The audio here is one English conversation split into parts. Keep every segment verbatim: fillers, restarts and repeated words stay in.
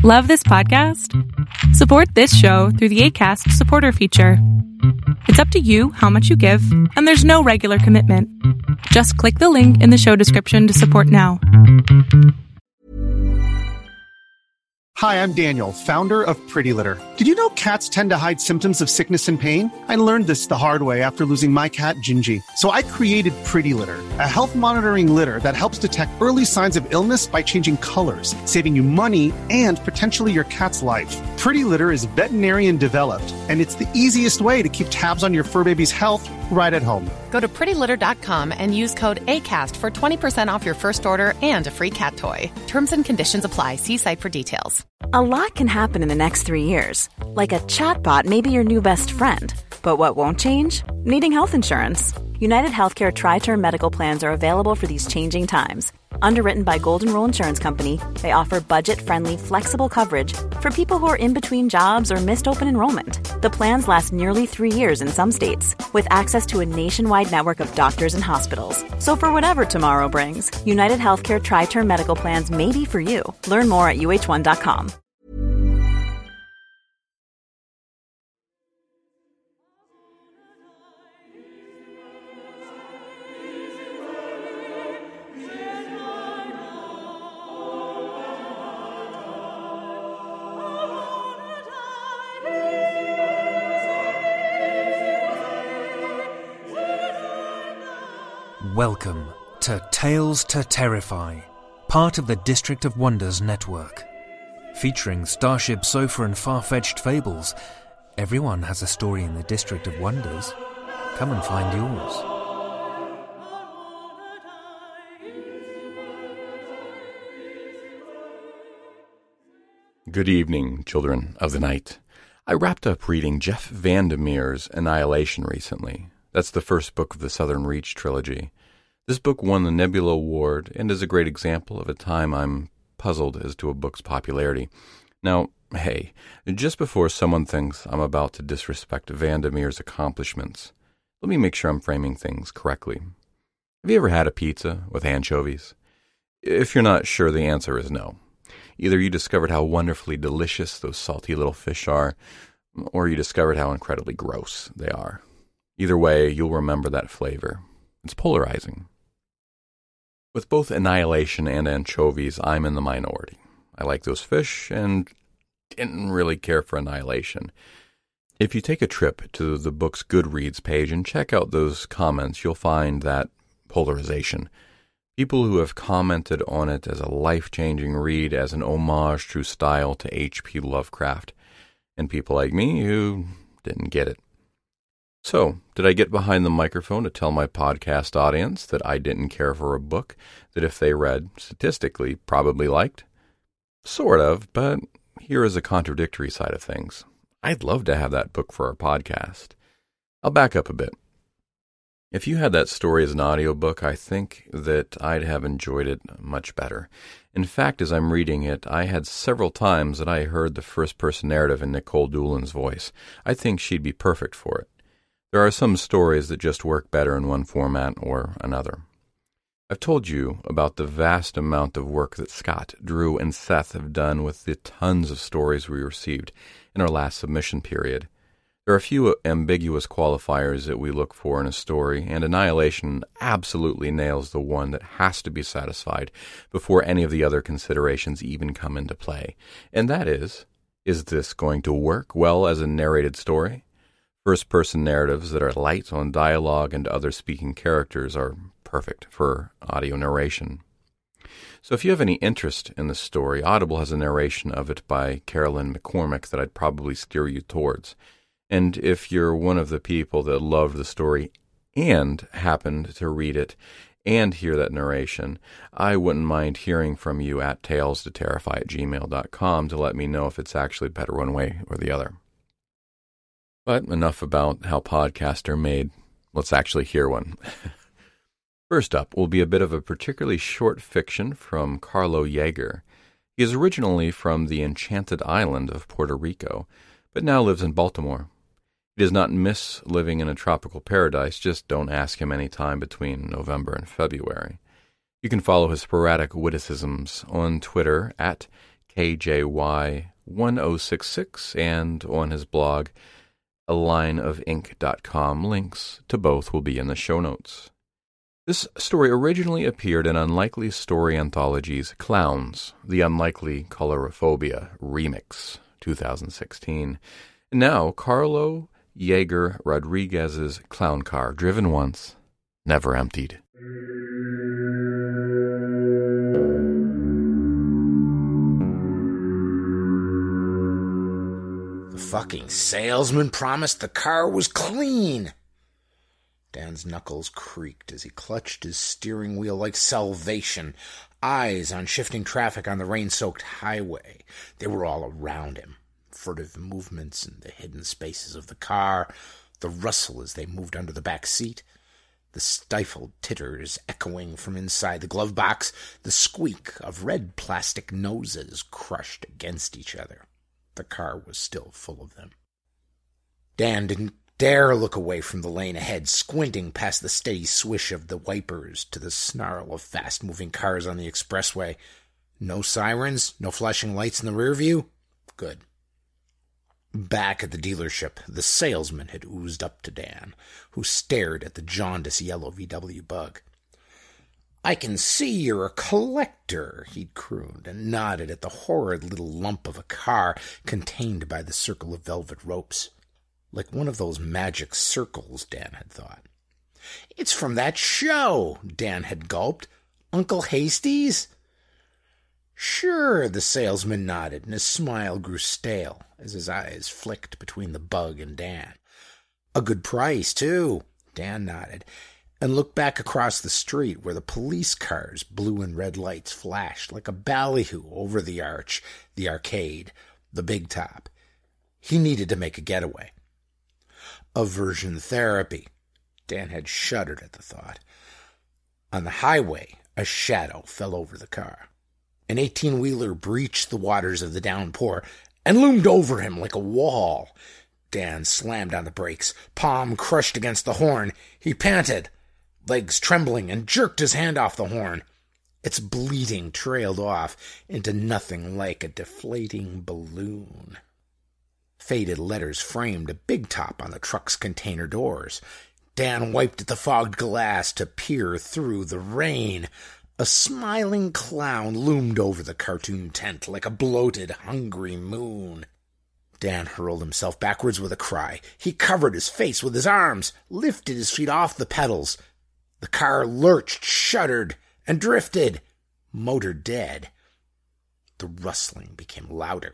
Love this podcast? Support this show through the Acast supporter feature. It's up to you how much you give, and there's no regular commitment. Just click the link in the show description to support now. Hi, I'm Daniel, founder of Pretty Litter. Did you know cats tend to hide symptoms of sickness and pain? I learned this the hard way after losing my cat, Gingy. So I created Pretty Litter, a health monitoring litter that helps detect early signs of illness by changing colors, saving you money and potentially your cat's life. Pretty Litter is veterinarian developed, and it's the easiest way to keep tabs on your fur baby's health right at home. Go to pretty litter dot com and use code ACAST for twenty percent off your first order and a free cat toy. Terms and conditions apply. See site for details. A lot can happen in the next three years. Like a chatbot may be your new best friend. But what won't change? Needing health insurance. United Healthcare Tri-Term Medical Plans are available for these changing times. Underwritten by Golden Rule Insurance Company, they offer budget-friendly, flexible coverage for people who are in between jobs or missed open enrollment. The plans last nearly three years in some states, with access to a nationwide network of doctors and hospitals. So for whatever tomorrow brings, United Healthcare Tri-Term Medical Plans may be for you. Learn more at U H one dot com. Welcome to Tales to Terrify, part of the District of Wonders network. Featuring Starship Sofa and far-fetched fables, everyone has a story in the District of Wonders. Come and find yours. Good evening, children of the night. I wrapped up reading Jeff Vandermeer's Annihilation recently. That's the first book of the Southern Reach trilogy. This book won the Nebula Award and is a great example of a time I'm puzzled as to a book's popularity. Now, hey, just before someone thinks I'm about to disrespect Vandermeer's accomplishments, let me make sure I'm framing things correctly. Have you ever had a pizza with anchovies? If you're not sure, the answer is no. Either you discovered how wonderfully delicious those salty little fish are, or you discovered how incredibly gross they are. Either way, you'll remember that flavor. It's polarizing. With both Annihilation and Anchovies, I'm in the minority. I like those fish and didn't really care for Annihilation. If you take a trip to the book's Goodreads page and check out those comments, you'll find that polarization. People who have commented on it as a life-changing read, as an homage to style to H P Lovecraft, and people like me who didn't get it. So, did I get behind the microphone to tell my podcast audience that I didn't care for a book that if they read, statistically, probably liked? Sort of, but here is a contradictory side of things. I'd love to have that book for our podcast. I'll back up a bit. If you had that story as an audiobook, I think that I'd have enjoyed it much better. In fact, as I'm reading it, I had several times that I heard the first-person narrative in Nicole Doolan's voice. I think she'd be perfect for it. There are some stories that just work better in one format or another. I've told you about the vast amount of work that Scott, Drew, and Seth have done with the tons of stories we received in our last submission period. There are a few ambiguous qualifiers that we look for in a story, and Annihilation absolutely nails the one that has to be satisfied before any of the other considerations even come into play. And that is, is this going to work well as a narrated story? First-person narratives that are light on dialogue and other speaking characters are perfect for audio narration. So if you have any interest in this story, Audible has a narration of it by Carolyn McCormick that I'd probably steer you towards. And if you're one of the people that loved the story and happened to read it and hear that narration, I wouldn't mind hearing from you at tales to terrify at gmail dot com to let me know if it's actually better one way or the other. But enough about how podcasts are made. Let's actually hear one. First up will be a bit of a particularly short fiction from Carlo Yeager. He is originally from the enchanted island of Puerto Rico, but now lives in Baltimore. He does not miss living in a tropical paradise, just don't ask him any time between November and February. You can follow his sporadic witticisms on Twitter at K J Y one oh six six, and on his blog, a line of ink dot com. Links to both will be in the show notes. This story originally appeared in Unlikely Story Anthology's Clowns, the Unlikely Colorophobia Remix, two thousand sixteen. And now, Carlo Jaeger Rodriguez's Clown Car, driven once, never emptied. The fucking salesman promised the car was clean. Dan's knuckles creaked as he clutched his steering wheel like salvation, eyes on shifting traffic on the rain-soaked highway. They were all around him. Furtive movements in the hidden spaces of the car, the rustle as they moved under the back seat, the stifled titters echoing from inside the glove box, the squeak of red plastic noses crushed against each other. The car was still full of them. Dan didn't dare look away from the lane ahead, squinting past the steady swish of the wipers to the snarl of fast-moving cars on the expressway. No sirens? No flashing lights in the rear view? Good. Back at the dealership, the salesman had oozed up to Dan, who stared at the jaundiced yellow V W Bug. "I can see you're a collector," he'd crooned, and nodded at the horrid little lump of a car contained by the circle of velvet ropes. Like one of those magic circles, Dan had thought. "It's from that show," Dan had gulped. "Uncle Hasty's?" "Sure," the salesman nodded, and his smile grew stale as his eyes flicked between the Bug and Dan. "A good price, too." Dan nodded, and looked back across the street where the police cars' blue and red lights flashed like a ballyhoo over the arch, the arcade, the big top. He needed to make a getaway. Aversion therapy. Dan had shuddered at the thought. On the highway, a shadow fell over the car. An eighteen-wheeler breached the waters of the downpour and loomed over him like a wall. Dan slammed on the brakes, palm crushed against the horn. He panted, legs trembling, and jerked his hand off the horn. Its bleeding trailed off into nothing like a deflating balloon. Faded letters framed a big top on the truck's container doors. Dan wiped at the fogged glass to peer through the rain. A smiling clown loomed over the cartoon tent like a bloated, hungry moon. Dan hurled himself backwards with a cry. He covered his face with his arms, lifted his feet off the pedals. The car lurched, shuddered, and drifted, motor dead. The rustling became louder.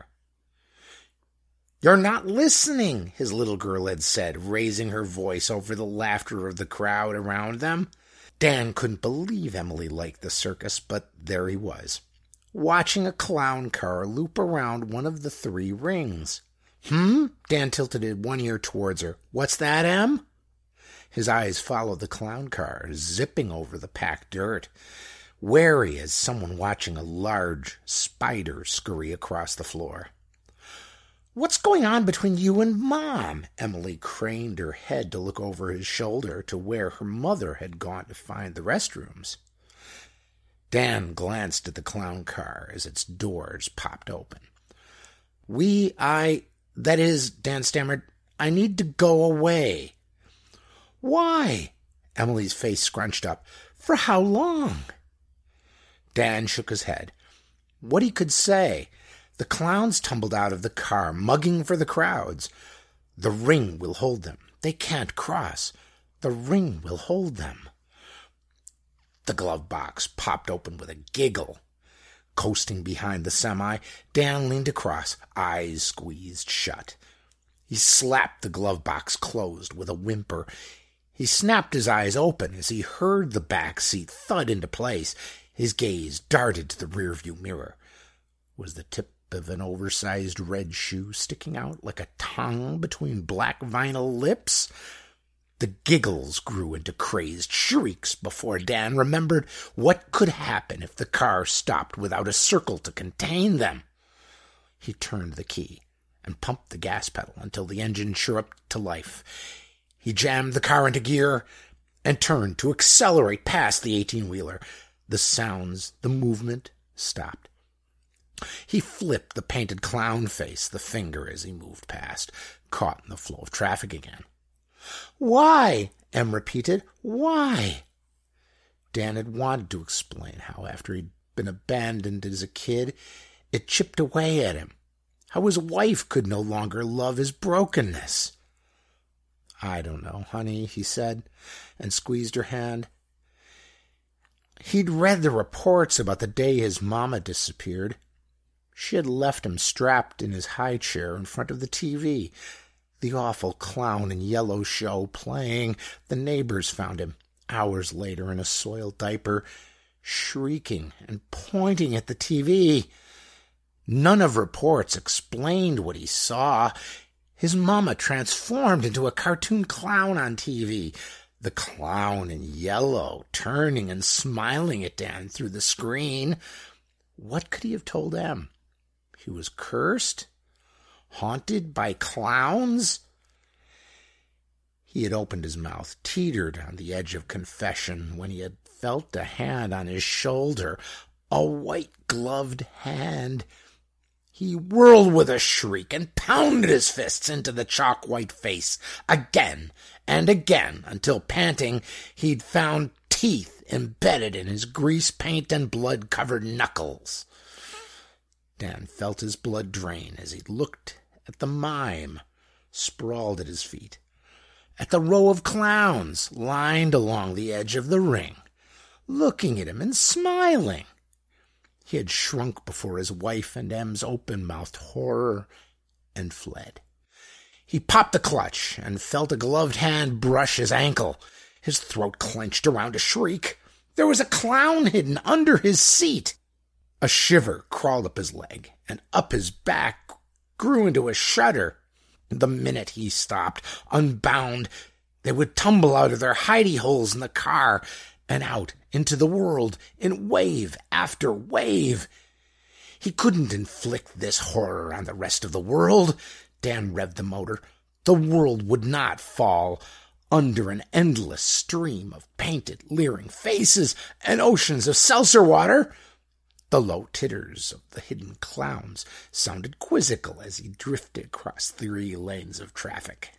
"You're not listening," his little girl had said, raising her voice over the laughter of the crowd around them. Dan couldn't believe Emily liked the circus, but there he was, watching a clown car loop around one of the three rings. "Hmm?" Dan tilted one ear towards her. "What's that, Em?" His eyes followed the clown car, zipping over the packed dirt, wary as someone watching a large spider scurry across the floor. "What's going on between you and Mom?" Emily craned her head to look over his shoulder to where her mother had gone to find the restrooms. Dan glanced at the clown car as its doors popped open. We, I, that is, Dan stammered, "I need to go away." "Why?" Emily's face scrunched up. "For how long?" Dan shook his head. What he could say? The clowns tumbled out of the car, mugging for the crowds. The ring will hold them. They can't cross. The ring will hold them. The glove box popped open with a giggle. Coasting behind the semi, Dan leaned across, eyes squeezed shut. He slapped the glove box closed with a whimper. He snapped his eyes open as he heard the back seat thud into place. His gaze darted to the rearview mirror. Was the tip of an oversized red shoe sticking out like a tongue between black vinyl lips? The giggles grew into crazed shrieks before Dan remembered what could happen if the car stopped without a circle to contain them. He turned the key and pumped the gas pedal until the engine chirruped to life. He jammed the car into gear and turned to accelerate past the eighteen-wheeler. The sounds, the movement stopped. He flipped the painted clown face, the finger as he moved past, caught in the flow of traffic again. "Why?" Em repeated. "Why?" Dan had wanted to explain how, after he'd been abandoned as a kid, it chipped away at him. How his wife could no longer love his brokenness. "I don't know, honey," he said, and squeezed her hand. He'd read the reports about the day his mama disappeared. She had left him strapped in his high chair in front of the T V. The awful clown in yellow show playing. The neighbors found him, hours later, in a soiled diaper, shrieking and pointing at the T V. None of reports explained what he saw. His mama transformed into a cartoon clown on T V. The clown in yellow, turning and smiling at Dan through the screen. What could he have told them? He was cursed? Haunted by clowns? He had opened his mouth, teetered on the edge of confession, when he had felt a hand on his shoulder, a white-gloved hand. He whirled with a shriek and pounded his fists into the chalk-white face again and again until, panting, he'd found teeth embedded in his grease-paint and blood-covered knuckles. Dan felt his blood drain as he looked at the mime sprawled at his feet, at the row of clowns lined along the edge of the ring, looking at him and smiling. He had shrunk before his wife and Em's open-mouthed horror and fled. He popped the clutch and felt a gloved hand brush his ankle. His throat clenched around a shriek. There was a clown hidden under his seat. A shiver crawled up his leg, and up his back grew into a shudder. The minute he stopped, unbound, they would tumble out of their hidey holes in the car and out into the world in wave after wave. He couldn't inflict this horror on the rest of the world. Dan revved the motor. The world would not fall under an endless stream of painted, leering faces and oceans of seltzer water. The low titters of the hidden clowns sounded quizzical as he drifted across three lanes of traffic.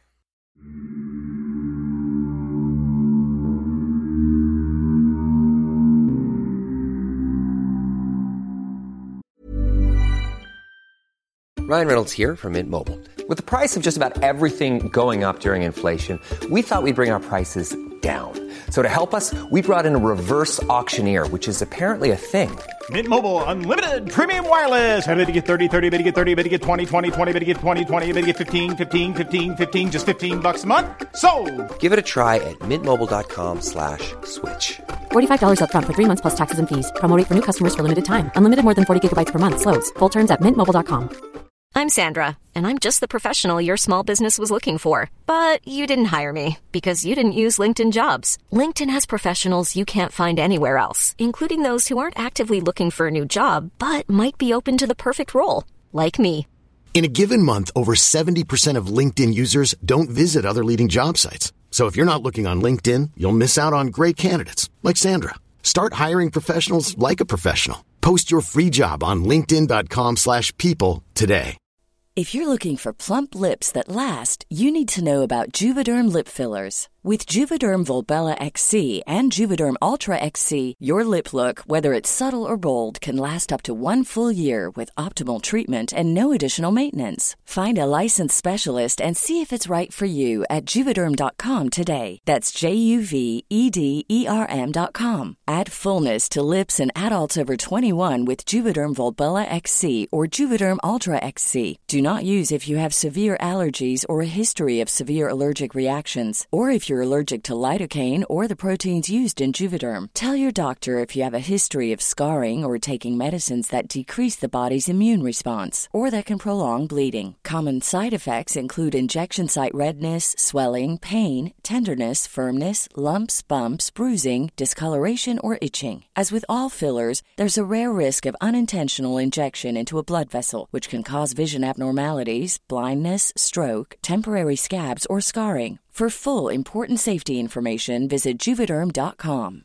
Ryan Reynolds here from Mint Mobile. With the price of just about everything going up during inflation, we thought we'd bring our prices down. So to help us, we brought in a reverse auctioneer, which is apparently a thing. Mint Mobile Unlimited Premium Wireless. How to get thirty, thirty, how to get thirty, how to get twenty, twenty, twenty, how to get twenty, twenty, how to get fifteen, fifteen, fifteen, fifteen, just fifteen bucks a month? Sold! Give it a try at mintmobile.com slash switch. forty-five dollars up front for three months plus taxes and fees. Promo rate for new customers for limited time. Unlimited more than forty gigabytes per month. Slows full terms at mint mobile dot com. I'm Sandra, and I'm just the professional your small business was looking for. But you didn't hire me because you didn't use LinkedIn Jobs. LinkedIn has professionals you can't find anywhere else, including those who aren't actively looking for a new job, but might be open to the perfect role, like me. In a given month, over seventy percent of LinkedIn users don't visit other leading job sites. So if you're not looking on LinkedIn, you'll miss out on great candidates, like Sandra. Start hiring professionals like a professional. Post your free job on linkedin.com slash people today. If you're looking for plump lips that last, you need to know about Juvederm lip fillers. With Juvederm Volbella X C and Juvederm Ultra X C, your lip look, whether it's subtle or bold, can last up to one full year with optimal treatment and no additional maintenance. Find a licensed specialist and see if it's right for you at Juvederm dot com today. That's J U V E D E R M dot com. Add fullness to lips in adults over twenty-one with Juvederm Volbella X C or Juvederm Ultra X C. Do not use if you have severe allergies or a history of severe allergic reactions, or if you're allergic to lidocaine or the proteins used in Juvederm. Tell your doctor if you have a history of scarring or taking medicines that decrease the body's immune response or that can prolong bleeding. Common side effects include injection site redness, swelling, pain, tenderness, firmness, lumps, bumps, bruising, discoloration, or itching. As with all fillers, there's a rare risk of unintentional injection into a blood vessel, which can cause vision abnormalities, blindness, stroke, temporary scabs, or scarring. For full, important safety information, visit Juvederm dot com.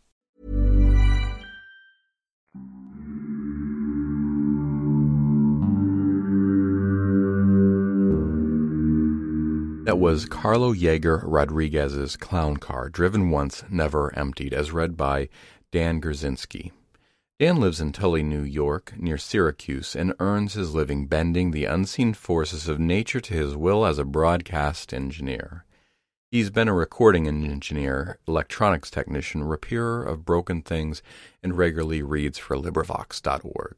That was Carlo Jaeger Rodriguez's Clown Car, Driven Once, Never Emptied, as read by Dan Gerzinski. Dan lives in Tully, New York, near Syracuse, and earns his living bending the unseen forces of nature to his will as a broadcast engineer. He's been a recording engineer, electronics technician, repairer of broken things, and regularly reads for LibriVox dot org.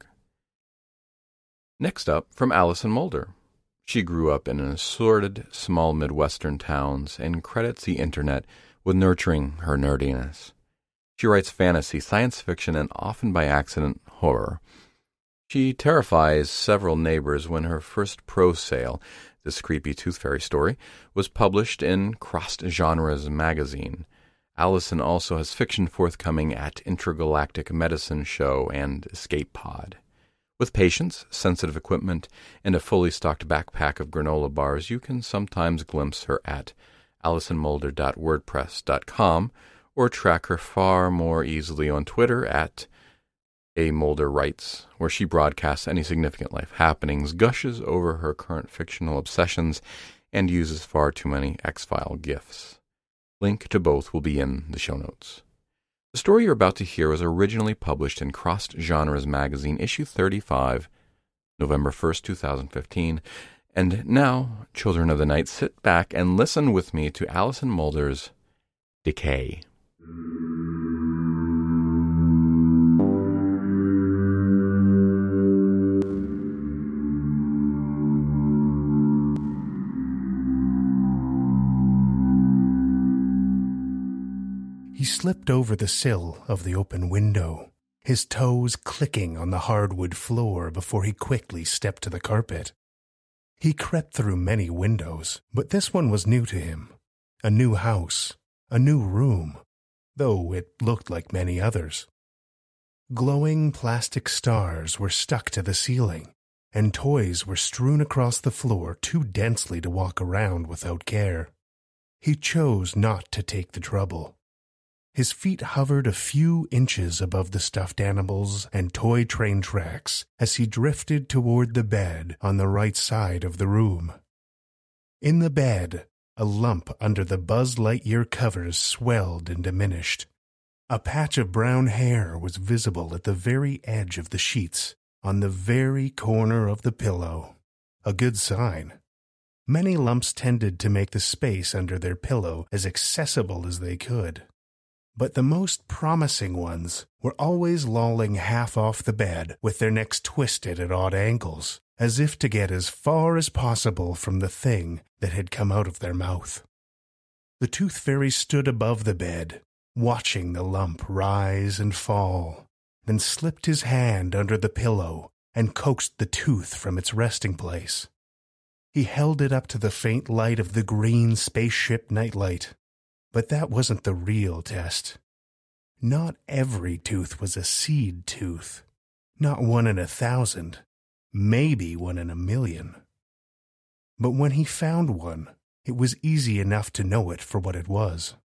Next up, from Alison Mulder. She grew up in an assorted small Midwestern towns and credits the internet with nurturing her nerdiness. She writes fantasy, science fiction, and often by accident, horror. She terrifies several neighbors when her first prose sale, this creepy Tooth Fairy story, was published in Crossed Genres magazine. Alison also has fiction forthcoming at Intergalactic Medicine Show and Escape Pod. With patience, sensitive equipment, and a fully stocked backpack of granola bars, you can sometimes glimpse her at alison mulder dot wordpress dot com or track her far more easily on Twitter at A Mulder Writes, where she broadcasts any significant life happenings, gushes over her current fictional obsessions, and uses far too many X-File gifs. Link to both will be in the show notes. The story you're about to hear was originally published in Crossed Genres magazine, issue thirty-five, November first, two thousand fifteen. And now, children of the night, sit back and listen with me to Alison Mulder's Decay. He slipped over the sill of the open window, his toes clicking on the hardwood floor before he quickly stepped to the carpet. He crept through many windows, but this one was new to him. A new house, a new room, though it looked like many others. Glowing plastic stars were stuck to the ceiling, and toys were strewn across the floor too densely to walk around without care. He chose not to take the trouble. His feet hovered a few inches above the stuffed animals and toy train tracks as he drifted toward the bed on the right side of the room. In the bed, a lump under the Buzz Lightyear covers swelled and diminished. A patch of brown hair was visible at the very edge of the sheets, on the very corner of the pillow. A good sign. Many lumps tended to make the space under their pillow as accessible as they could. But the most promising ones were always lolling half off the bed with their necks twisted at odd angles, as if to get as far as possible from the thing that had come out of their mouth. The Tooth Fairy stood above the bed, watching the lump rise and fall, then slipped his hand under the pillow and coaxed the tooth from its resting place. He held it up to the faint light of the green spaceship nightlight. But that wasn't the real test. Not every tooth was a seed tooth. Not one in a thousand. Maybe one in a million. But when he found one, it was easy enough to know it for what it was.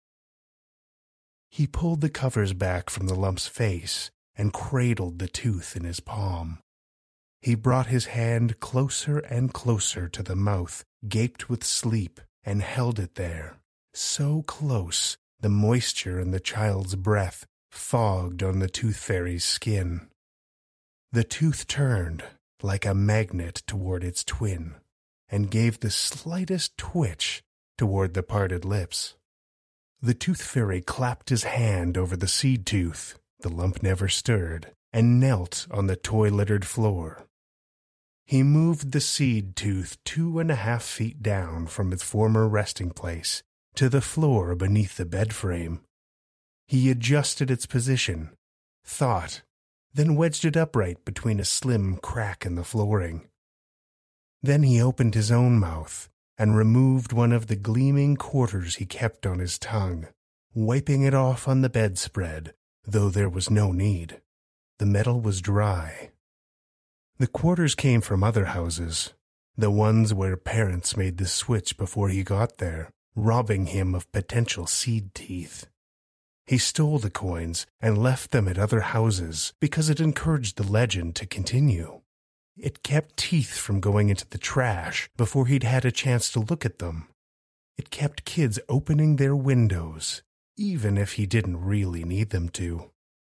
He pulled the covers back from the lump's face and cradled the tooth in his palm. He brought his hand closer and closer to the mouth, gaped with sleep, and held it there. So close, the moisture in the child's breath fogged on the Tooth Fairy's skin. The tooth turned, like a magnet toward its twin, and gave the slightest twitch toward the parted lips. The Tooth Fairy clapped his hand over the seed tooth, the lump never stirred, and knelt on the toy-littered floor. He moved the seed tooth two and a half feet down from its former resting place, to the floor beneath the bed frame. He adjusted its position, thought, then wedged it upright between a slim crack in the flooring. Then he opened his own mouth and removed one of the gleaming quarters he kept on his tongue, wiping it off on the bedspread, though there was no need. The metal was dry. The quarters came from other houses, the ones where parents made the switch before he got there, robbing him of potential seed teeth. He stole the coins and left them at other houses because it encouraged the legend to continue. It kept teeth from going into the trash before he'd had a chance to look at them. It kept kids opening their windows, even if he didn't really need them to.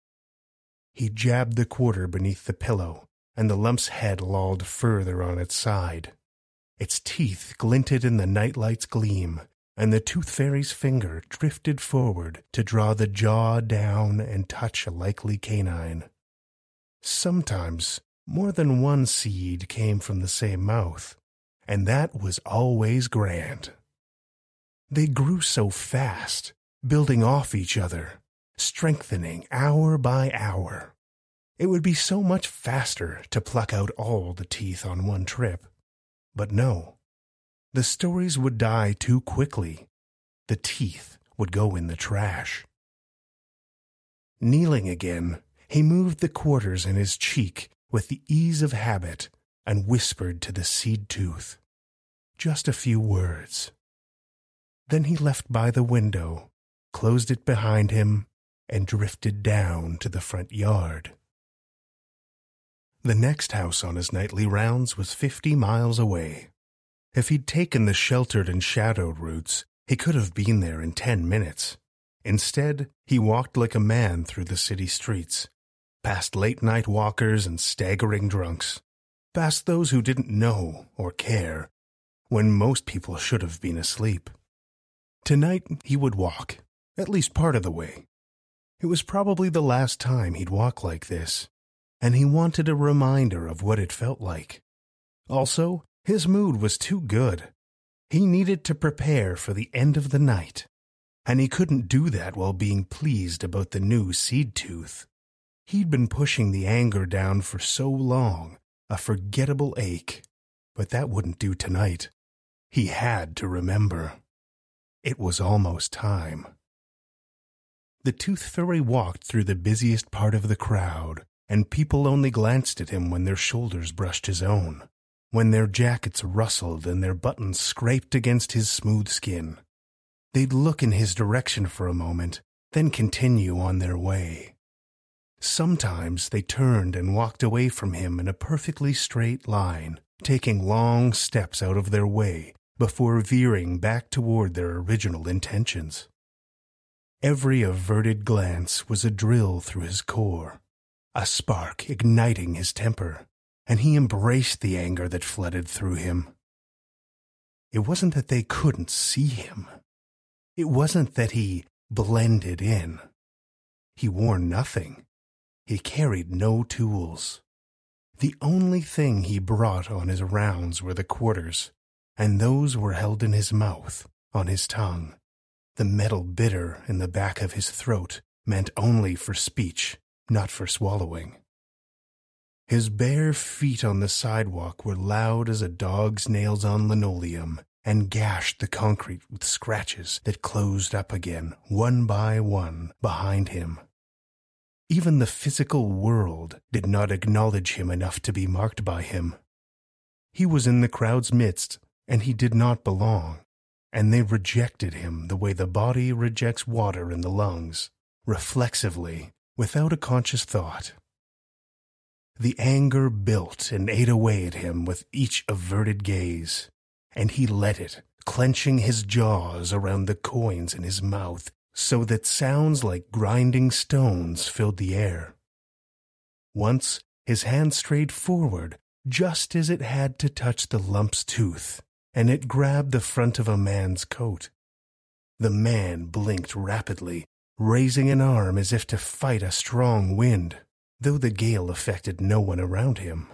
He jabbed the quarter beneath the pillow, and the lump's head lolled further on its side. Its teeth glinted in the nightlight's gleam, and the tooth fairy's finger drifted forward to draw the jaw down and touch a likely canine. Sometimes more than one seed came from the same mouth, and that was always grand. They grew so fast, building off each other, strengthening hour by hour. It would be so much faster to pluck out all the teeth on one trip. But no, the stories would die too quickly. The teeth would go in the trash. Kneeling again, he moved the quarters in his cheek with the ease of habit and whispered to the seed tooth. Just a few words. Then he left by the window, closed it behind him, and drifted down to the front yard. The next house on his nightly rounds was fifty miles away. If he'd taken the sheltered and shadowed routes, he could have been there in ten minutes. Instead, he walked like a man through the city streets, past late-night walkers and staggering drunks, past those who didn't know or care, when most people should have been asleep. Tonight, he would walk, at least part of the way. It was probably the last time he'd walk like this, and he wanted a reminder of what it felt like. Also, his mood was too good. He needed to prepare for the end of the night, and he couldn't do that while being pleased about the new seed tooth. He'd been pushing the anger down for so long, a forgettable ache, but that wouldn't do tonight. He had to remember. It was almost time. The tooth fairy walked through the busiest part of the crowd, and people only glanced at him when their shoulders brushed his own, when their jackets rustled and their buttons scraped against his smooth skin. They'd look in his direction for a moment, then continue on their way. Sometimes they turned and walked away from him in a perfectly straight line, taking long steps out of their way before veering back toward their original intentions. Every averted glance was a drill through his core, a spark igniting his temper, and he embraced the anger that flooded through him. It wasn't that they couldn't see him. It wasn't that he blended in. He wore nothing. He carried no tools. The only thing he brought on his rounds were the quarters, and those were held in his mouth, on his tongue. The metal bitter in the back of his throat meant only for speech, not for swallowing. His bare feet on the sidewalk were loud as a dog's nails on linoleum and gashed the concrete with scratches that closed up again, one by one, behind him. Even the physical world did not acknowledge him enough to be marked by him. He was in the crowd's midst, and he did not belong, and they rejected him the way the body rejects water in the lungs, reflexively, without a conscious thought. The anger built and ate away at him with each averted gaze, and he let it, clenching his jaws around the coins in his mouth so that sounds like grinding stones filled the air. Once, his hand strayed forward just as it had to touch the lump's tooth, and it grabbed the front of a man's coat. The man blinked rapidly, raising an arm as if to fight a strong wind, though the gale affected no one around him.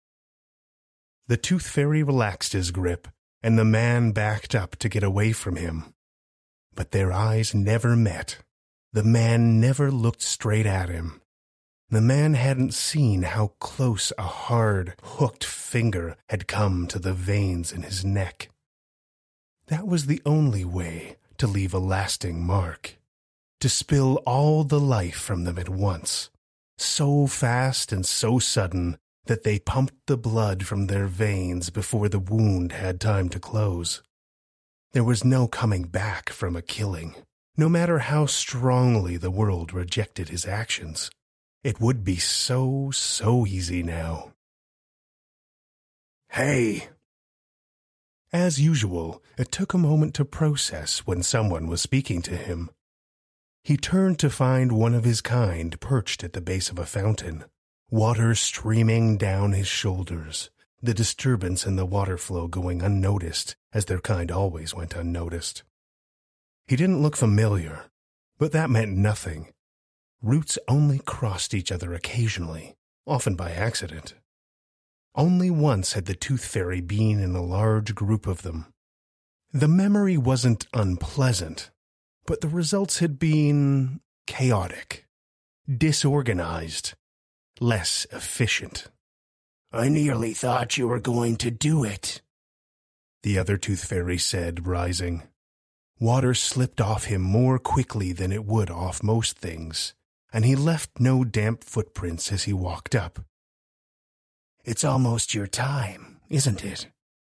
The tooth fairy relaxed his grip, and the man backed up to get away from him. But their eyes never met. The man never looked straight at him. The man hadn't seen how close a hard, hooked finger had come to the veins in his neck. That was the only way to leave a lasting mark, to spill all the life from them at once, so fast and so sudden that they pumped the blood from their veins before the wound had time to close. There was no coming back from a killing, no matter how strongly the world rejected his actions. It would be so, so easy now. Hey! As usual, it took a moment to process when someone was speaking to him. He turned to find one of his kind perched at the base of a fountain, water streaming down his shoulders, the disturbance in the water flow going unnoticed, as their kind always went unnoticed. He didn't look familiar, but that meant nothing. Roots only crossed each other occasionally, often by accident. Only once had the Tooth Fairy been in a large group of them. The memory wasn't unpleasant, but the results had been chaotic, disorganized, less efficient. I nearly thought you were going to do it, the other Tooth Fairy said, rising. Water slipped off him more quickly than it would off most things, and he left no damp footprints as he walked up. It's almost your time, isn't it?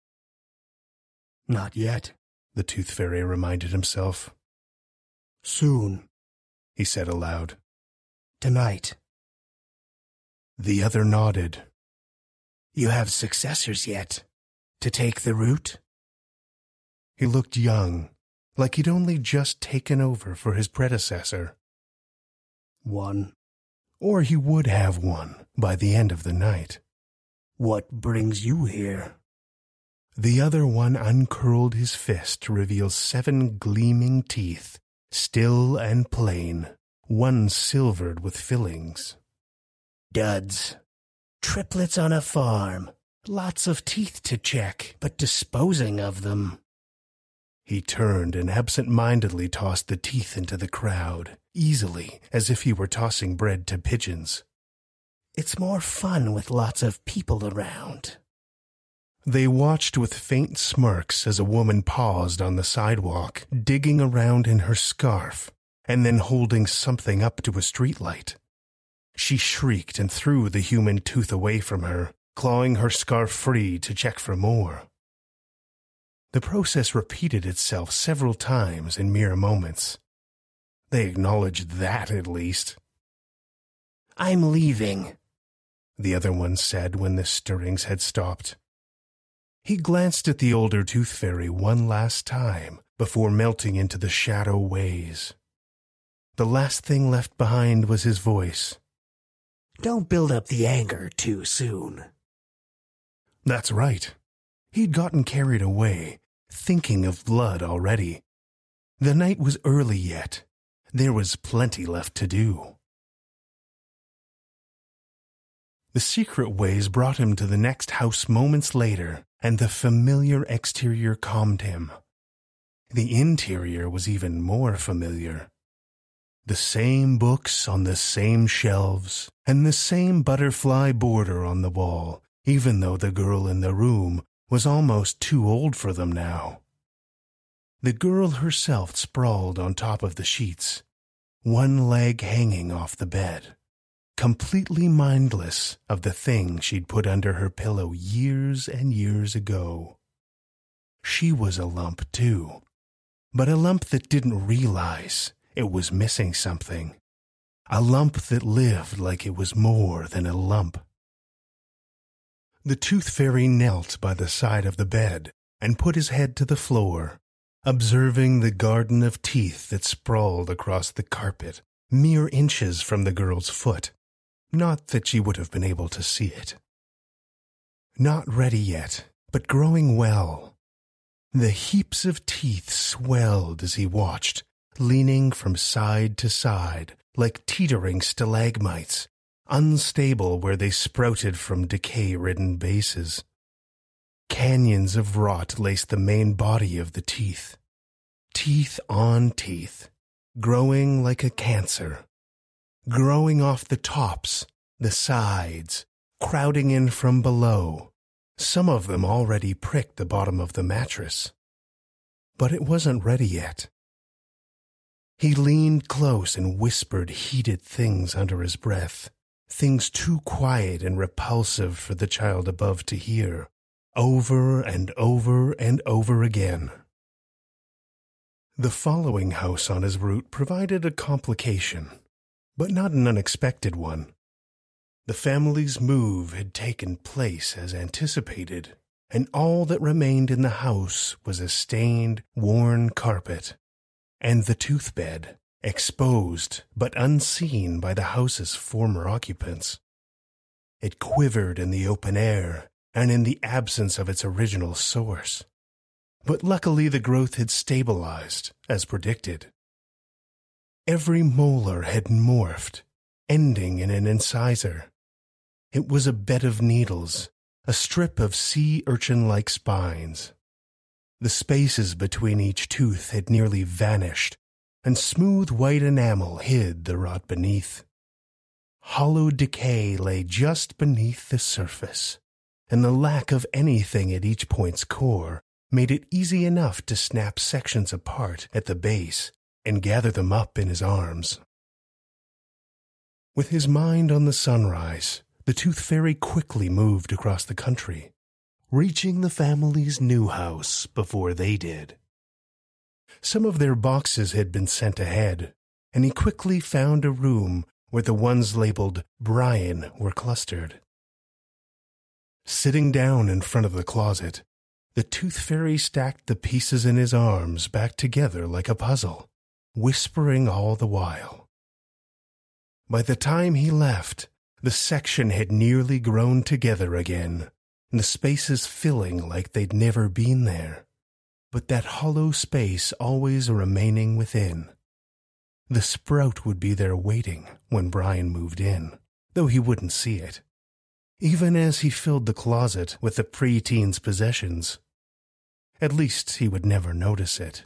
Not yet, the Tooth Fairy reminded himself. Soon, he said aloud. Tonight. The other nodded. You have successors yet to take the root? He looked young, like he'd only just taken over for his predecessor. One. Or he would have one by the end of the night. What brings you here? The other one uncurled his fist to reveal seven gleaming teeth, still and plain, one silvered with fillings. Duds. Triplets on a farm. Lots of teeth to check, but disposing of them. He turned and absent-mindedly tossed the teeth into the crowd, easily, as if he were tossing bread to pigeons. It's more fun with lots of people around. They watched with faint smirks as a woman paused on the sidewalk, digging around in her scarf, and then holding something up to a streetlight. She shrieked and threw the human tooth away from her, clawing her scarf free to check for more. The process repeated itself several times in mere moments. They acknowledged that, at least. I'm leaving, the other one said when the stirrings had stopped. He glanced at the older Tooth Fairy one last time before melting into the shadow ways. The last thing left behind was his voice. Don't build up the anger too soon. That's right. He'd gotten carried away, thinking of blood already. The night was early yet. There was plenty left to do. The secret ways brought him to the next house moments later, and the familiar exterior calmed him. The interior was even more familiar. The same books on the same shelves, and the same butterfly border on the wall, even though the girl in the room was almost too old for them now. The girl herself sprawled on top of the sheets, one leg hanging off the bed, completely mindless of the thing she'd put under her pillow years and years ago. She was a lump, too, but a lump that didn't realize it was missing something. A lump that lived like it was more than a lump. The Tooth Fairy knelt by the side of the bed and put his head to the floor, observing the garden of teeth that sprawled across the carpet, mere inches from the girl's foot. Not that she would have been able to see it. Not ready yet, but growing well. The heaps of teeth swelled as he watched, leaning from side to side like teetering stalagmites, unstable where they sprouted from decay-ridden bases. Canyons of rot laced the main body of the teeth. Teeth on teeth, growing like a cancer. Growing off the tops, the sides, crowding in from below. Some of them already pricked the bottom of the mattress. But it wasn't ready yet. He leaned close and whispered heated things under his breath, things too quiet and repulsive for the child above to hear, over and over and over again. The following house on his route provided a complication, but not an unexpected one. The family's move had taken place as anticipated, and all that remained in the house was a stained, worn carpet, and the toothbed, exposed but unseen by the house's former occupants. It quivered in the open air and in the absence of its original source. But luckily the growth had stabilized, as predicted. Every molar had morphed, ending in an incisor. It was a bed of needles, a strip of sea urchin-like spines. The spaces between each tooth had nearly vanished, and smooth white enamel hid the rot beneath. Hollow decay lay just beneath the surface, and the lack of anything at each point's core made it easy enough to snap sections apart at the base and gather them up in his arms. With his mind on the sunrise, the Tooth Fairy quickly moved across the country, reaching the family's new house before they did. Some of their boxes had been sent ahead, and he quickly found a room where the ones labeled Brian were clustered. Sitting down in front of the closet, the Tooth Fairy stacked the pieces in his arms back together like a puzzle, whispering all the while. By the time he left, the section had nearly grown together again, the spaces filling like they'd never been there, but that hollow space always remaining within. The sprout would be there waiting when Brian moved in, though he wouldn't see it, even as he filled the closet with the pre-teen's possessions. At least he would never notice it.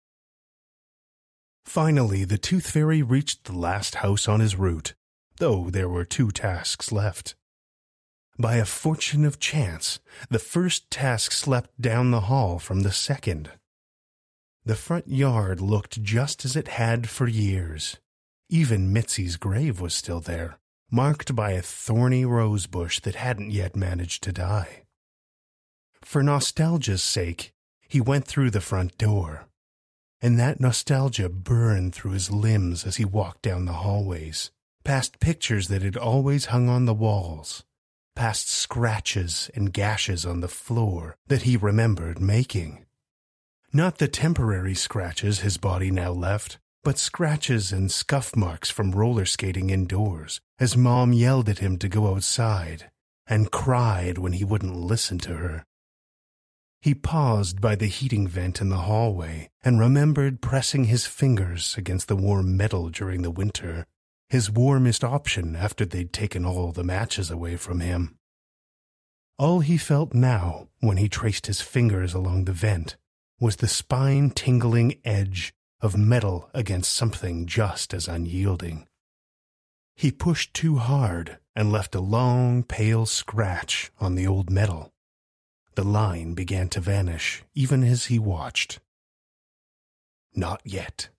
Finally, the Tooth Fairy reached the last house on his route, though there were two tasks left. By a fortune of chance, the first task slept down the hall from the second. The front yard looked just as it had for years. Even Mitzi's grave was still there, marked by a thorny rose bush that hadn't yet managed to die. For nostalgia's sake, he went through the front door, and that nostalgia burned through his limbs as he walked down the hallways, past pictures that had always hung on the walls, past scratches and gashes on the floor that he remembered making. Not the temporary scratches his body now left, but scratches and scuff marks from roller skating indoors as Mom yelled at him to go outside and cried when he wouldn't listen to her. He paused by the heating vent in the hallway and remembered pressing his fingers against the warm metal during the winter, his warmest option after they'd taken all the matches away from him. All he felt now, when he traced his fingers along the vent, was the spine-tingling edge of metal against something just as unyielding. He pushed too hard and left a long, pale scratch on the old metal. The line began to vanish, even as he watched. Not yet.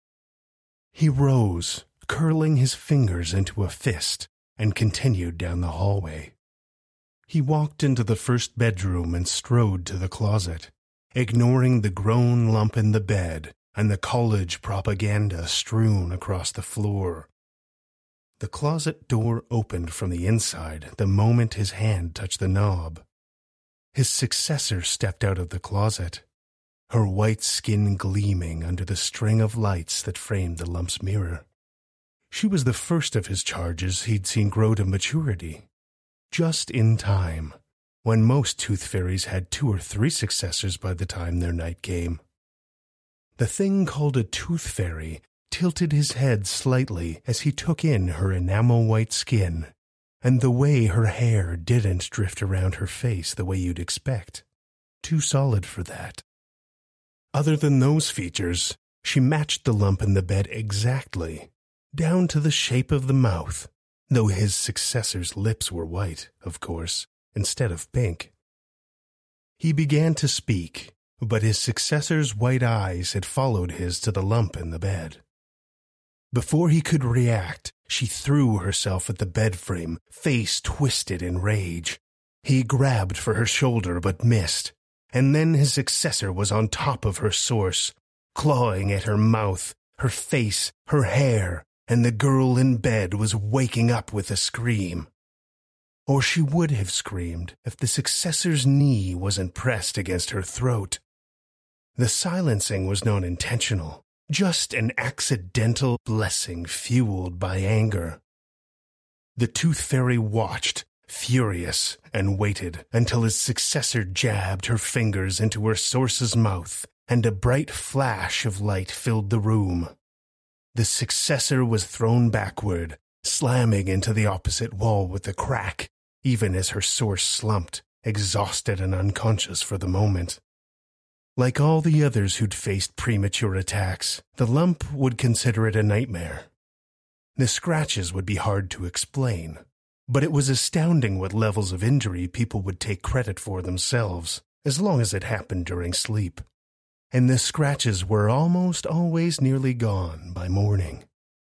He rose, curling his fingers into a fist, and continued down the hallway. He walked into the first bedroom and strode to the closet, ignoring the grown lump in the bed and the college propaganda strewn across the floor. The closet door opened from the inside the moment his hand touched the knob. His successor stepped out of the closet, her white skin gleaming under the string of lights that framed the lump's mirror. She was the first of his charges he'd seen grow to maturity, just in time, when most Tooth Fairies had two or three successors by the time their night came. The thing called a Tooth Fairy tilted his head slightly as he took in her enamel-white skin, and the way her hair didn't drift around her face the way you'd expect. Too solid for that. Other than those features, she matched the lump in the bed exactly, down to the shape of the mouth, though his successor's lips were white, of course, instead of pink. He began to speak, but his successor's white eyes had followed his to the lump in the bed. Before he could react, she threw herself at the bed frame, face twisted in rage. He grabbed for her shoulder but missed, and then his successor was on top of her source, clawing at her mouth, her face, her hair, and the girl in bed was waking up with a scream. Or she would have screamed if the successor's knee wasn't pressed against her throat. The silencing was not intentional, just an accidental blessing fueled by anger. The Tooth Fairy watched, furious, and waited until his successor jabbed her fingers into her source's mouth, and a bright flash of light filled the room. The successor was thrown backward, slamming into the opposite wall with a crack, even as her source slumped, exhausted and unconscious for the moment. Like all the others who'd faced premature attacks, the lump would consider it a nightmare. The scratches would be hard to explain, but it was astounding what levels of injury people would take credit for themselves, as long as it happened during sleep. And the scratches were almost always nearly gone by morning.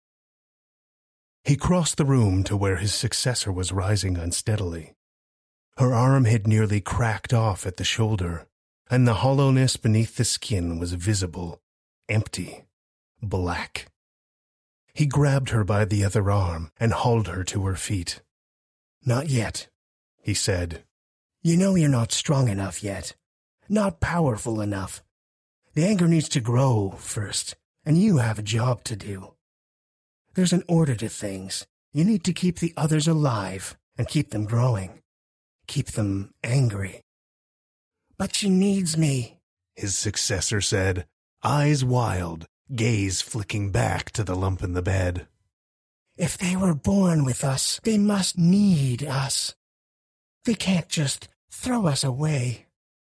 He crossed the room to where his successor was rising unsteadily. Her arm had nearly cracked off at the shoulder, and the hollowness beneath the skin was visible, empty, black. He grabbed her by the other arm and hauled her to her feet. "Not yet," he said. "You know you're not strong enough yet. Not powerful enough. The anger needs to grow first, and you have a job to do. There's an order to things. You need to keep the others alive and keep them growing. Keep them angry." "But she needs me," his successor said, eyes wild, gaze flicking back to the lump in the bed. "If they were born with us, they must need us. They can't just throw us away."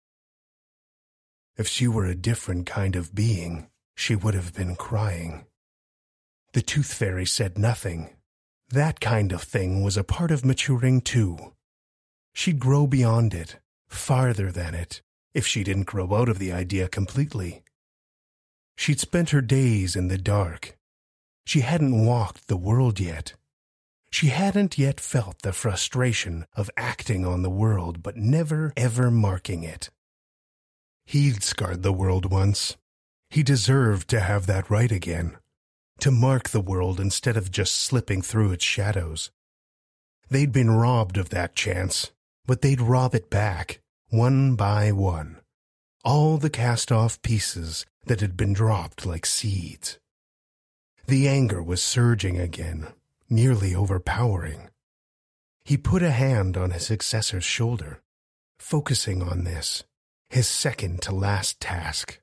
If she were a different kind of being, she would have been crying. The Tooth Fairy said nothing. That kind of thing was a part of maturing too. She'd grow beyond it, farther than it, if she didn't grow out of the idea completely. She'd spent her days in the dark. She hadn't walked the world yet. She hadn't yet felt the frustration of acting on the world but never ever marking it. He'd scarred the world once. He deserved to have that right again, to mark the world instead of just slipping through its shadows. They'd been robbed of that chance, but they'd rob it back, one by one. All the cast-off pieces that had been dropped like seeds. The anger was surging again, nearly overpowering. He put a hand on his successor's shoulder, focusing on this, his second-to-last task.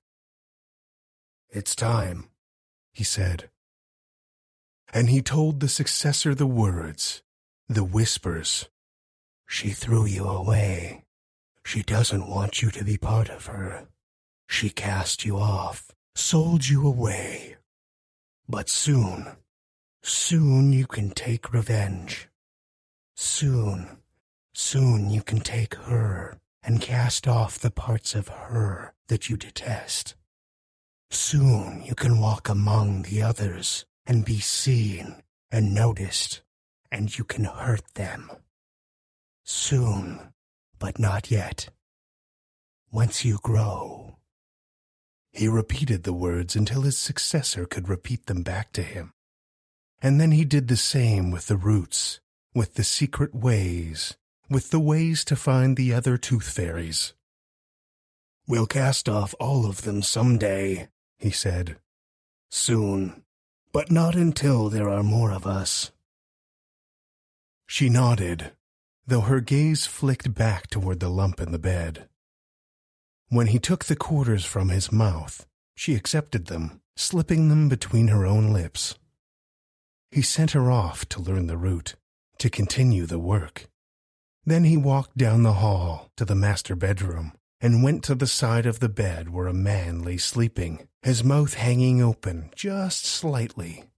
"It's time," he said. And he told the successor the words, the whispers. "She threw you away. She doesn't want you to be part of her. She cast you off, sold you away. But soon, soon you can take revenge. Soon, soon you can take her and cast off the parts of her that you detest. Soon you can walk among the others and be seen and noticed, and you can hurt them. Soon, but not yet. Once you grow." He repeated the words until his successor could repeat them back to him. And then he did the same with the roots, with the secret ways, with the ways to find the other Tooth Fairies. "We'll cast off all of them someday," he said. "Soon, but not until there are more of us." She nodded, though her gaze flicked back toward the lump in the bed. When he took the quarters from his mouth, she accepted them, slipping them between her own lips. He sent her off to learn the route, to continue the work. Then he walked down the hall to the master bedroom and went to the side of the bed where a man lay sleeping, his mouth hanging open just slightly.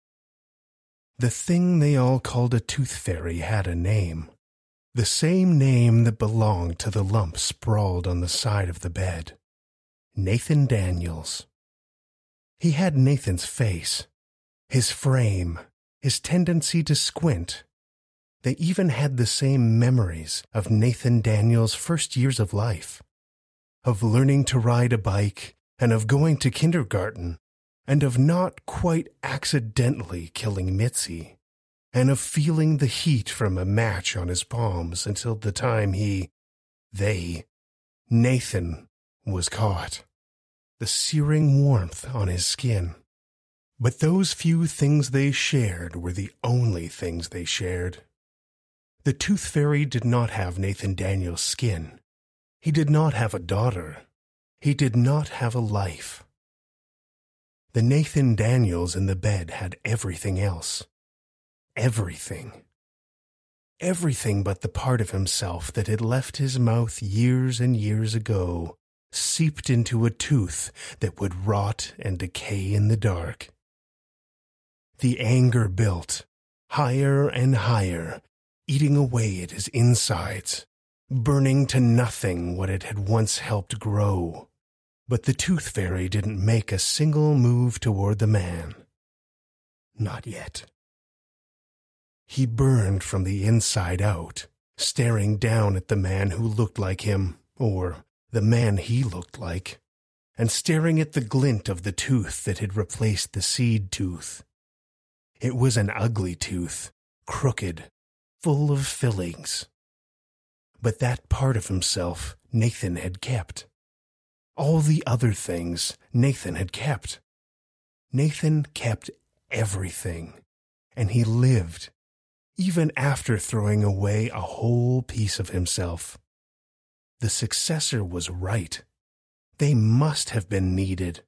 The thing they all called a Tooth Fairy had a name. The same name that belonged to the lump sprawled on the side of the bed. Nathan Daniels. He had Nathan's face, his frame, his tendency to squint. They even had the same memories of Nathan Daniels' first years of life, of learning to ride a bike and of going to kindergarten, and of not quite accidentally killing Mitzi. and of feeling the heat from a match on his palms until the time he, they, Nathan, was caught. The searing warmth on his skin. But those few things they shared were the only things they shared. The Tooth Fairy did not have Nathan Daniels' skin. He did not have a daughter. He did not have a life. The Nathan Daniels in the bed had everything else. Everything. Everything but the part of himself that had left his mouth years and years ago, seeped into a tooth that would rot and decay in the dark. The anger built, higher and higher, eating away at his insides, burning to nothing what it had once helped grow. But the Tooth Fairy didn't make a single move toward the man. Not yet. He burned from the inside out, staring down at the man who looked like him, or the man he looked like, and staring at the glint of the tooth that had replaced the seed tooth. It was an ugly tooth, crooked, full of fillings. But that part of himself Nathan had kept. All the other things Nathan had kept. Nathan kept everything, and he lived, even after throwing away a whole piece of himself. The successor was right. They must have been needed.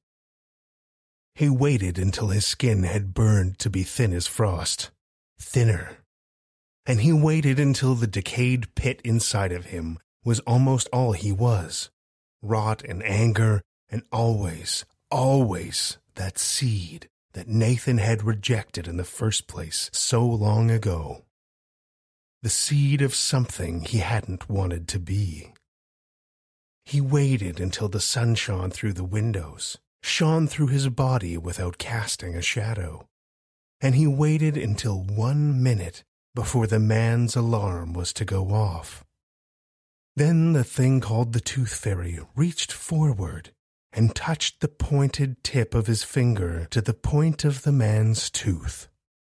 He waited until his skin had burned to be thin as frost, thinner. And he waited until the decayed pit inside of him was almost all he was, rot and anger, and always, always that seed that Nathan had rejected in the first place so long ago. The seed of something he hadn't wanted to be. He waited until the sun shone through the windows, shone through his body without casting a shadow. And he waited until one minute before the man's alarm was to go off. Then the thing called the Tooth Fairy reached forward and touched the pointed tip of his finger to the point of the man's tooth.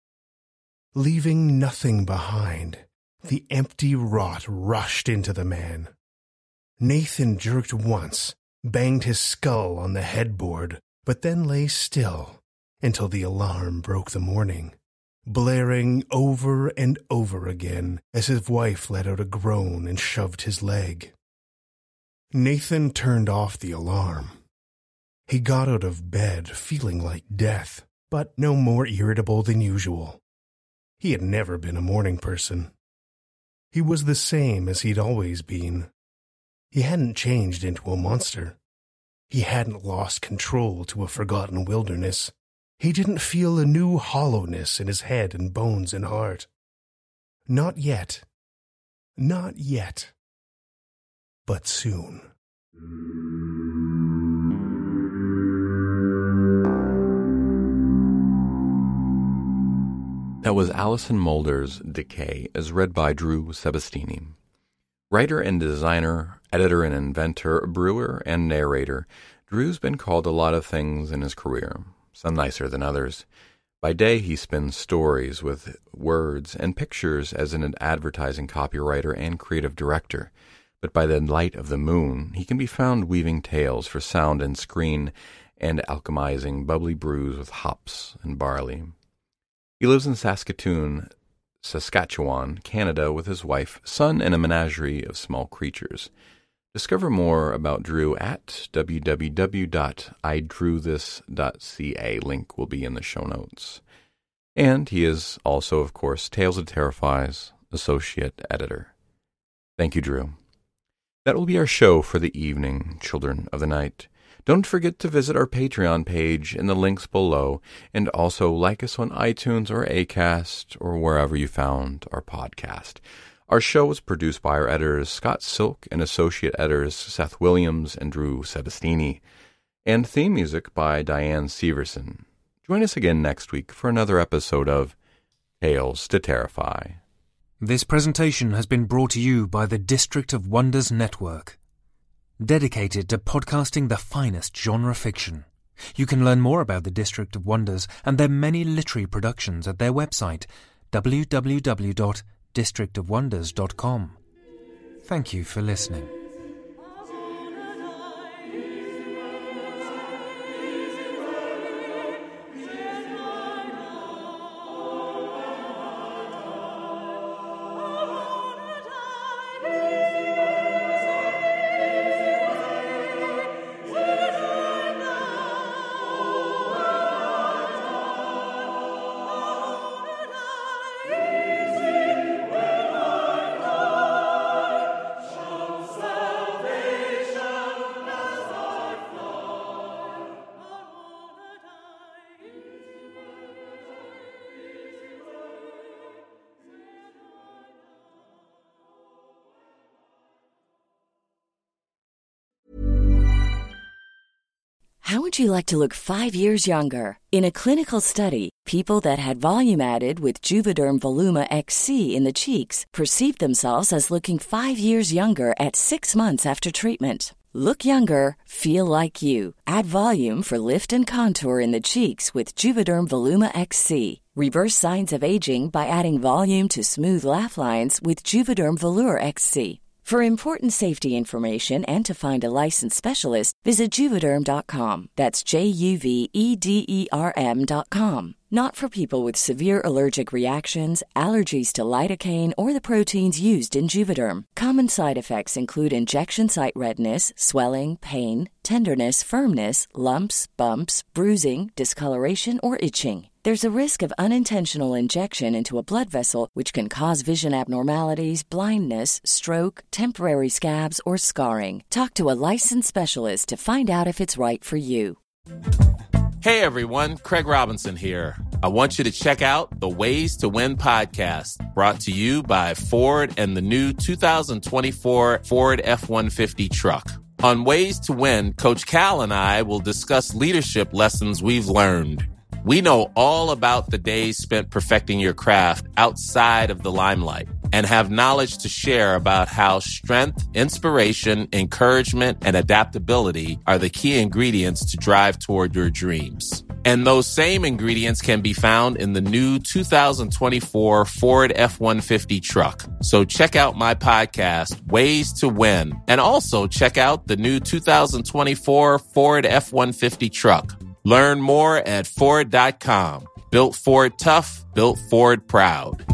Leaving nothing behind, the empty rot rushed into the man. Nathan jerked once, banged his skull on the headboard, but then lay still until the alarm broke the morning, blaring over and over again as his wife let out a groan and shoved his leg. Nathan turned off the alarm. He got out of bed feeling like death, but no more irritable than usual. He had never been a morning person. He was the same as he'd always been. He hadn't changed into a monster. He hadn't lost control to a forgotten wilderness. He didn't feel a new hollowness in his head and bones and heart. Not yet. Not yet. But soon. That was Alison Mulder's Decay, as read by Drew Sebastini. Writer and designer, editor and inventor, brewer and narrator, Drew's been called a lot of things in his career, some nicer than others. By day he spins stories with words and pictures as an advertising copywriter and creative director, but by the light of the moon he can be found weaving tales for sound and screen and alchemizing bubbly brews with hops and barley. He lives in Saskatoon, Saskatchewan, Canada, with his wife, son, and a menagerie of small creatures. Discover more about Drew at w w w dot i drew this dot c a. Link will be in the show notes. And he is also, of course, Tales to Terrify's associate editor. Thank you, Drew. That will be our show for the evening, Children of the Night. Don't forget to visit our Patreon page in the links below, and also like us on iTunes or Acast or wherever you found our podcast. Our show was produced by our editors Scott Silk and associate editors Seth Williams and Drew Sebastini, and theme music by Diane Severson. Join us again next week for another episode of Tales to Terrify. This presentation has been brought to you by the District of Wonders Network, dedicated to podcasting the finest genre fiction. You can learn more about the District of Wonders and their many literary productions at their website, w w w dot district of wonders dot com. Thank you for listening. How would you like to look five years younger? In a clinical study, people that had volume added with Juvederm Voluma X C in the cheeks perceived themselves as looking five years younger at six months after treatment. Look younger, feel like you. Add volume for lift and contour in the cheeks with Juvederm Voluma X C. Reverse signs of aging by adding volume to smooth laugh lines with Juvederm Volure X C. For important safety information and to find a licensed specialist, visit Juvederm dot com. That's J U V E D E R M dot com. Not for people with severe allergic reactions, allergies to lidocaine, or the proteins used in Juvederm. Common side effects include injection site redness, swelling, pain, tenderness, firmness, lumps, bumps, bruising, discoloration, or itching. There's a risk of unintentional injection into a blood vessel, which can cause vision abnormalities, blindness, stroke, temporary scabs, or scarring. Talk to a licensed specialist to find out if it's right for you. Hey everyone, Craig Robinson here. I want you to check out the Ways to Win podcast, brought to you by Ford and the new two thousand twenty-four Ford F one fifty truck. On Ways to Win, Coach Cal and I will discuss leadership lessons we've learned. We know all about the days spent perfecting your craft outside of the limelight and have knowledge to share about how strength, inspiration, encouragement, and adaptability are the key ingredients to drive toward your dreams. And those same ingredients can be found in the new two thousand twenty-four Ford F one fifty truck. So check out my podcast, Ways to Win, and also check out the new two thousand twenty-four Ford F one fifty truck. Learn more at Ford dot com. Built Ford tough, built Ford proud.